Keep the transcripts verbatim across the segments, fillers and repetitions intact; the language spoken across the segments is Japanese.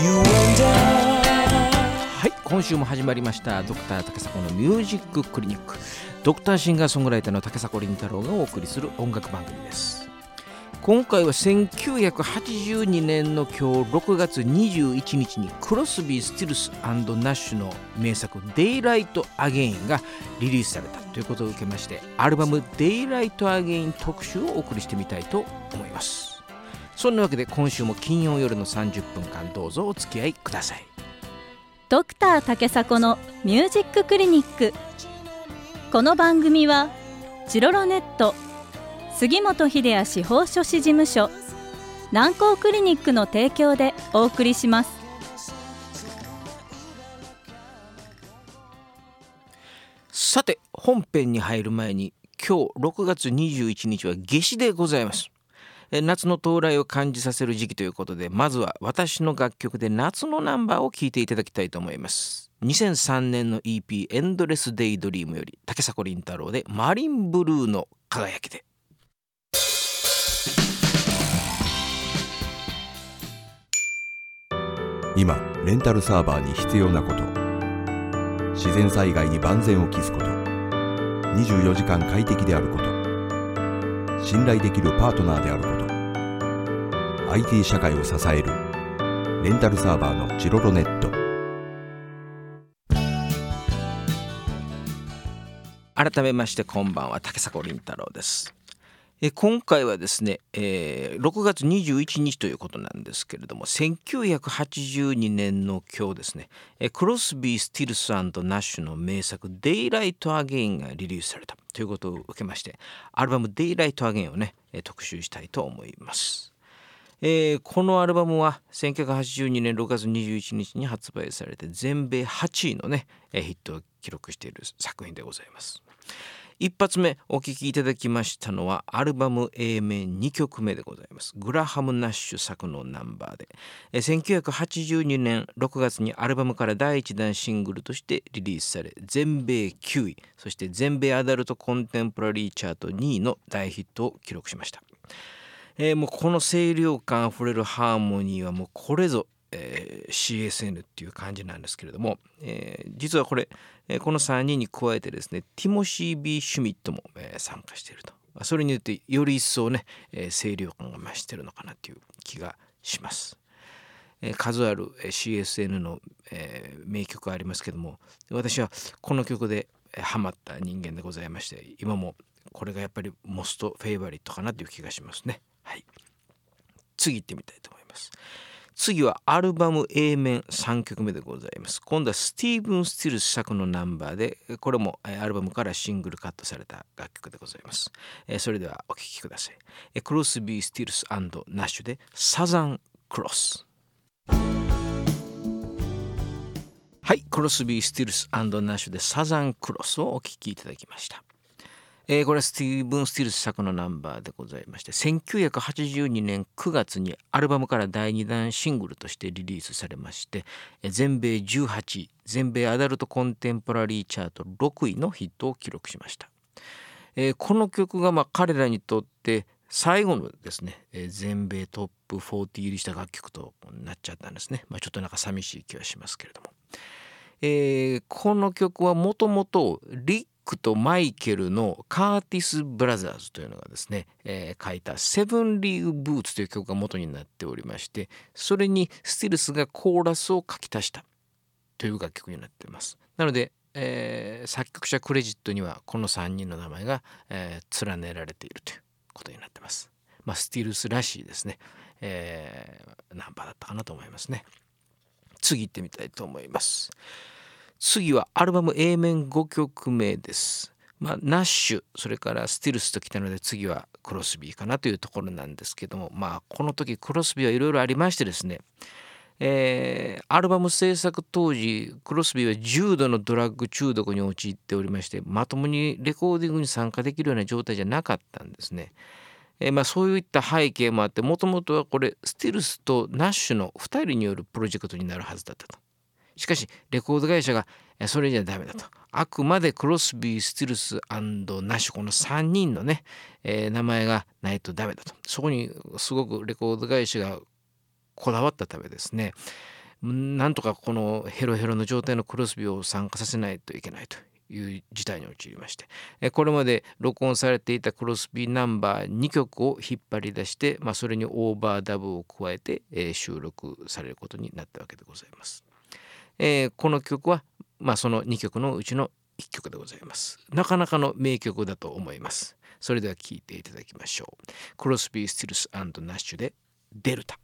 はい、今週も始まりましたドクター竹迫のミュージッククリニック。ドクターシンガーソングライターの竹迫倫太郎がお送りする音楽番組です。今回はせんきゅうひゃくはちじゅうにねんの今日ろくがつにじゅういちにちにクロスビー・スティルス&ナッシュの名作デイライト・アゲインがリリースされたということを受けまして、アルバムデイライト・アゲイン特集をお送りしてみたいと思います。そんなわけで今週も金曜夜のさんじゅっぷんかんどうぞお付き合いください。 ドクター竹迫のミュージッククリニック。この番組はチロロネット、杉本秀哉司法書士事務所、南光クリニックの提供でお送りします。 さて本編に入る前に、今日ろくがつにじゅういちにちは夏至でございます。夏の到来を感じさせる時期ということで、まずは私の楽曲で夏のナンバーを聴いていただきたいと思います。にせんさんねんの イーピー エンドレスデイドリームより竹迫倫太郎でマリンブルーの輝きで。 今レンタルサーバーに必要なこと、自然災害に万全を期すこと、にじゅうよじかん快適であること、信頼できるパートナーであること、アイティー 社会を支えるレンタルサーバーのチロロネット。 改めましてこんばんは、竹迫倫太郎です。え今回はですね、えー、ろくがつにじゅういちにちということなんですけれども、せんきゅうひゃくはちじゅうにねんの今日ですね、えクロスビー・スティルス&ナッシュの名作デイライト・アゲインがリリースされたということを受けまして、アルバムデイライト・アゲインをね特集したいと思います。えー、このアルバムはせんきゅうひゃくはちじゅうにねんろくがつにじゅういちにちに発売されて全米はちいのねヒットを記録している作品でございます。一発目お聴きいただきましたのはアルバム A 面にきょくめでございます。グラハム・ナッシュ作のナンバーで、えせんきゅうひゃくはちじゅうにねんろくがつにアルバムからだいいちだんシングルとしてリリースされ、全米きゅうい、そして全米アダルトコンテンポラリーチャートにいの大ヒットを記録しました。えー、もうこの清涼感あふれるハーモニーはもうこれぞ、えー、シーエスエヌ っていう感じなんですけれども、えー、実はこれ、えー、このさんにんに加えてですね、ティモシー・ビー・シュミットも、えー、参加していると。それによってより一層ね、えー、清涼感が増しているのかなという気がします。えー、数ある シーエスエヌ の、えー、名曲ありますけども、私はこの曲でハマった人間でございまして、今もこれがやっぱりモストフェイバリットかなという気がしますね。はい、次行ってみたいと思います。次はアルバム A 面さんきょくめでございます。今度はスティーブン・スティルス作のナンバーで、これもアルバムからシングルカットされた楽曲でございます。それではお聴きください。クロスビー・スティルス&ナッシュでサザン・クロス。はい、クロスビー・スティルス&ナッシュでサザン・クロスをお聴きいただきました。えー、これはスティーブン・スティルス作のナンバーでございまして、せんきゅうひゃくはちじゅうにねんくがつにアルバムからだいにだんシングルとしてリリースされまして、全米じゅうはちい、全米アダルトコンテンポラリーチャートろくいのヒットを記録しました。えー、この曲がまあ彼らにとって最後のですね、えー、全米トップよんじゅう入りした楽曲となっちゃったんですね。まあ、ちょっとなんか寂しい気はしますけれども、えー、この曲はもともとリックとマイケルのカーティス・ブラザーズというのがですね、えー、書いたセブンリーグ・ブーツという曲が元になっておりまして、それにスティルスがコーラスを書き足したという楽曲になっています。なので、えー、作曲者クレジットにはこのさんにんの名前が、えー、連ねられているということになっています。まあ、スティルスらしいですね、えー、ナンバーだったかなと思いますね。次行ってみたいと思います。次はアルバム A 面ごきょくめです。まあ、ナッシュ、それからスティルスときたので次はクロスビーかなというところなんですけども、まあこの時クロスビーはいろいろありましてですね、えー、アルバム制作当時クロスビーは重度のドラッグ中毒に陥っておりまして、まともにレコーディングに参加できるような状態じゃなかったんですね。えーまあ、そういった背景もあって、もともとはこれスティルスとナッシュのふたりによるプロジェクトになるはずだったと。しかしレコード会社がそれじゃダメだと、あくまでクロスビー、スティルス&ナッシュ、このさんにんのね、えー、名前がないとダメだと、そこにすごくレコード会社がこだわったためですね、 なんとかこのヘロヘロの状態のクロスビーを参加させないといけないという事態に陥りまして、これまで録音されていたクロスビーナンバーにきょくを引っ張り出して、まあ、それにオーバーダブを加えて収録されることになったわけでございます。えー、この曲は、まあ、そのにきょくのうちのいっきょくでございます。なかなかの名曲だと思います。それでは聴いていただきましょう。クロスビー・スティルス&ナッシュでデルタ。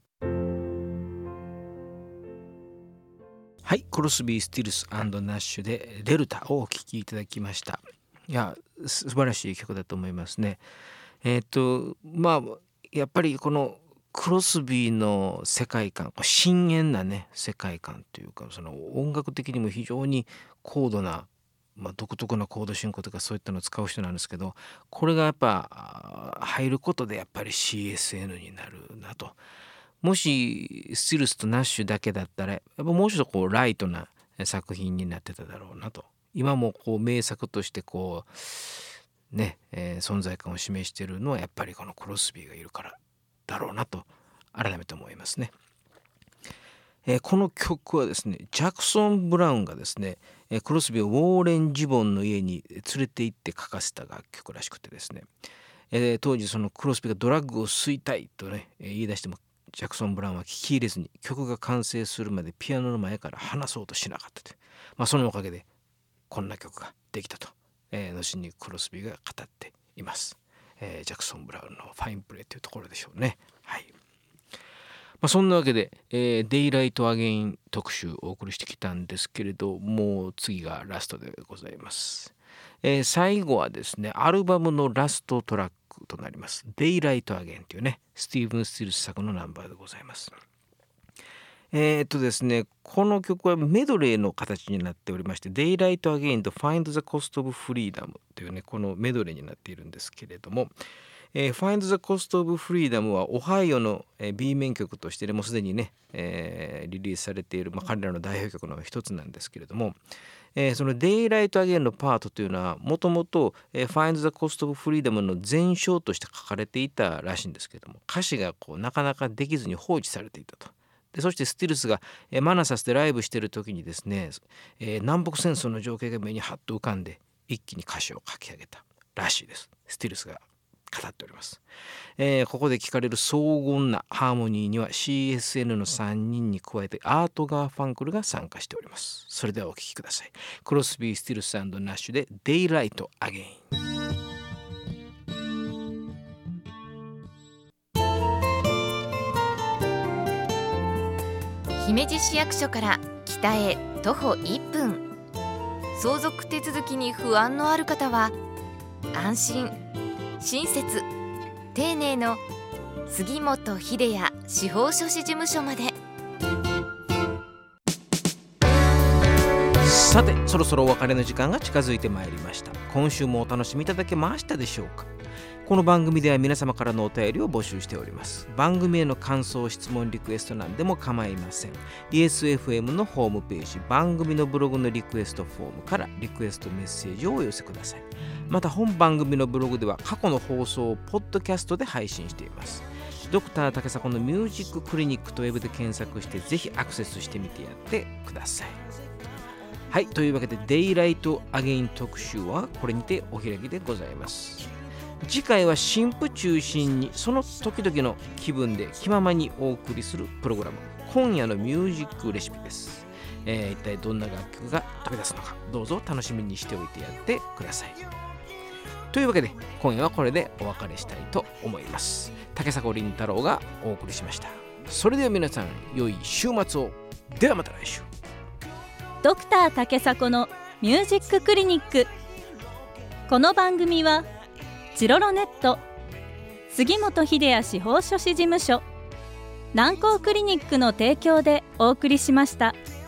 はい、クロスビー・スティルス&ナッシュでデルタをお聴きいただきました。いや、素晴らしい曲だと思いますね。えっとまあやっぱりこのクロスビーの世界観、深遠なね世界観というか、その音楽的にも非常に高度な、まあ、独特なコード進行とかそういったのを使う人なんですけど、これがやっぱ入ることでやっぱり シーエスエヌ になるなと。もしスティルスとナッシュだけだったらやっぱもうちょっとこうライトな作品になってただろうなと。今もこう名作としてこうね、えー、存在感を示しているのはやっぱりこのクロスビーがいるからだろうなと改めて思いますね。えー、この曲はですね、ジャクソン・ブラウンがですね、えー、クロスビーをウォーレン・ジボンの家に連れて行って書かせた楽曲らしくてですね、えー、当時そのクロスビーがドラッグを吸いたいとね、えー、言い出してもジャクソン・ブラウンは聞き入れずに曲が完成するまでピアノの前から離そうとしなかったと。まあ、そのおかげでこんな曲ができたと、えー、後にクロスビーが語っています。えー、ジャクソン・ブラウンのファインプレーというところでしょうね。はい。まあ、そんなわけで、えー、デイライト・アゲイン特集をお送りしてきたんですけれど、もう次がラストでございます。えー、最後はですね、アルバムのラストトラックとなりますデイライト・アゲインというね、スティーブン・スティルス作のナンバーでございます。えー、っとですねこの曲はメドレーの形になっておりまして、デイライト・アゲインと Find the Cost of Freedom というね、このメドレーになっているんですけれども、えー、Find the Cost of Freedom はオハイオの、えー、B 面曲として、ね、もうすでにね、えー、リリースされている、まあ、彼らの代表曲の一つなんですけれども、えー、そのデイライト・アゲインのパートというのはもともと Find the Cost of Freedom の前章として書かれていたらしいんですけれども、歌詞がこうなかなかできずに放置されていたと。でそしてスティルスが、えー、マナサスでライブしている時にですね、えー、南北戦争の情景が目にハッと浮かんで一気に歌詞を書き上げたらしいです。スティルスが語っております。えー、ここで聞かれる荘厳なハーモニーには シーエスエヌ のさんにんに加えてアート・ガーファンクルが参加しております。それではお聴きください。クロスビー・スティルス&ナッシュでデイライト・アゲイン。 姫路市役所から北へ徒歩いっぷん。相続手続きに不安のある方は安心親切丁寧の杉本秀也司法書士事務所まで。 さてそろそろお別れの時間が近づいてまいりました。今週もお楽しみいただけましたでしょうか。この番組では皆様からのお便りを募集しております。番組への感想、質問、リクエストなんでも構いません。 イーエスエフエム のホームページ、番組のブログのリクエストフォームからリクエストメッセージをお寄せください。また本番組のブログでは過去の放送をポッドキャストで配信しています。ドクター竹迫のミュージッククリニックとウェブで検索してぜひアクセスしてみてやってください。はい、というわけでデイライトアゲイン特集はこれにてお開きでございます。次回は新婦中心にその時々の気分で気ままにお送りするプログラム、今夜のミュージックレシピです。えー、一体どんな楽曲が飛び出すのか、どうぞ楽しみにしておいてやってください。というわけで今夜はこれでお別れしたいと思います。竹迫凛太郎がお送りしました。それでは皆さん良い週末を。ではまた来週。 ドクター竹迫のミュージッククリニック。この番組はチロロネット、杉本秀也司法書士事務所、南光クリニックの提供でお送りしました。